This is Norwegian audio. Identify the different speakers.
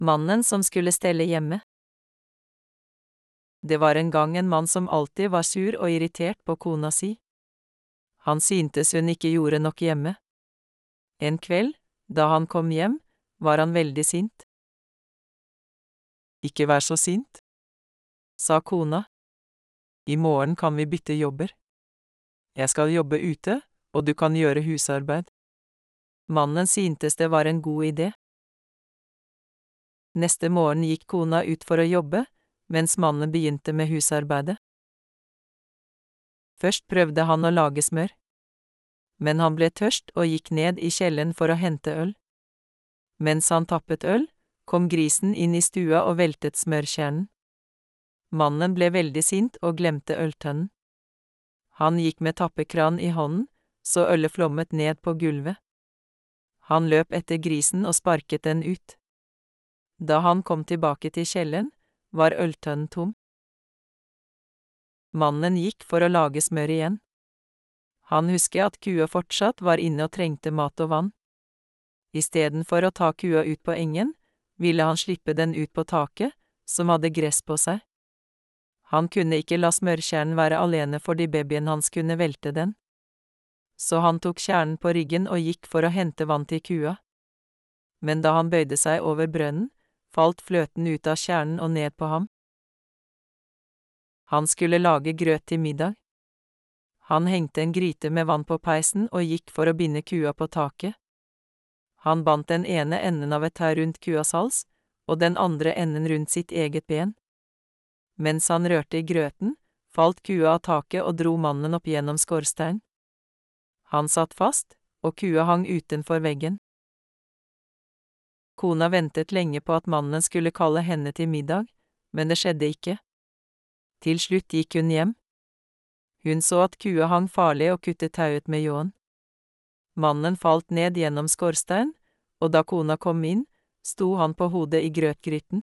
Speaker 1: Mannen som skulle stelle hjemme. Det var en gang en mann som alltid var sur og irritert på kona si. Han syntes hun ikke gjorde nok hjemme. En kveld, da han kom hjem, var han veldig sint. Ikke vær så sint, sa kona. I morgen kan vi bytte jobber. Jeg skal jobbe ute, og du kan gjøre husarbeid. Mannen syntes det var en god idé. Neste morgen gikk kona ut for å jobbe, mens mannen begynte med husarbeidet. Først prøvde han å lage smør. Men han ble tørst og gikk ned i kjelleren for å hente øl. Mens han tappet øl, kom grisen inn i stua og veltet smørkjernen. Mannen ble veldig sint og glemte øltønnen. Han gikk med tappekran i hånden, så ølet flommet ned på gulvet. Han løp etter grisen og sparket den ut. Da han kom tilbake til kjelleren, var øltønnen tom. Mannen gikk for å lage smør igjen. Han husket at kua fortsatt var inne og trengte mat og vann. Istedenfor å ta kua ut på engen, ville han slippe den ut på taket, som hadde gress på seg. Han kunne ikke la smørkjernen være alene fordi babyen hans kunne velte den. Så han tok kjernen på ryggen og gikk for å hente vann til kua. Men da han bøyde seg over brønnen, falt fløten ut av kjernen og ned på ham. Han skulle lage grøt til middag. Han hengte en gryte med vann på peisen og gikk for å binde kua på taket. Han bandt den ene enden av et tau rundt kuas hals, og den andre enden rundt sitt eget ben. Mens han rørte i grøten, falt kua av taket og dro mannen opp gjennom skorsteinen. Han satt fast, og kua hang utenfor veggen. Kona ventet lenge på at mannen skulle kalle henne til middag, men det skjedde ikke. Til slutt gikk hun hjem. Hun så at kua hang farlig og kuttet tauet med ljåen. Mannen falt ned gjennom skorsteinen, og da kona kom inn, sto han på hodet i grøtgryten.